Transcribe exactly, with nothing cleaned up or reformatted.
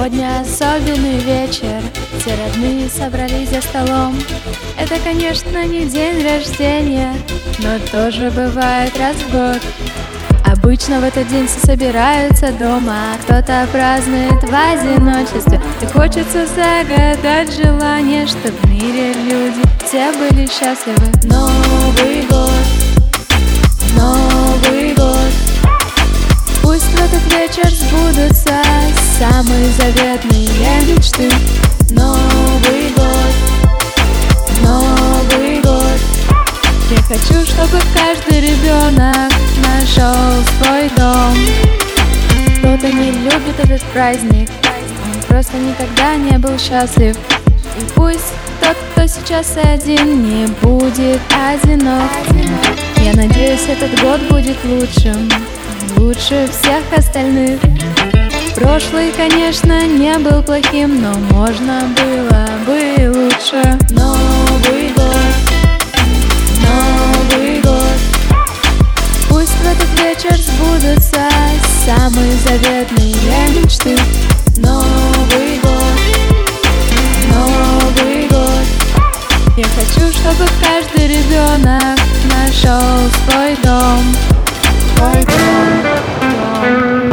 Сегодня особенный вечер, все родные собрались за столом. Это, конечно, не день рождения, но тоже бывает раз в год. Обычно в этот день все собираются дома, а кто-то празднует в одиночестве. И хочется загадать желание, чтоб в мире люди все были счастливы. Новый год, Новый год, пусть в этот вечер сбудутся самые заветные мечты. Новый год, Новый год, я хочу, чтобы каждый ребенок нашел свой дом. Кто-то не любит этот праздник, он просто никогда не был счастлив. И пусть тот, кто сейчас один, не будет одинок. Я надеюсь, этот год будет лучшим, лучше всех остальных. Прошлый, конечно, не был плохим, но можно было бы лучше. Новый год, Новый год, пусть в этот вечер сбудутся самые заветные мечты. Новый год, Новый год, я хочу, чтобы каждый ребенок нашел свой дом. Свой дом, дом.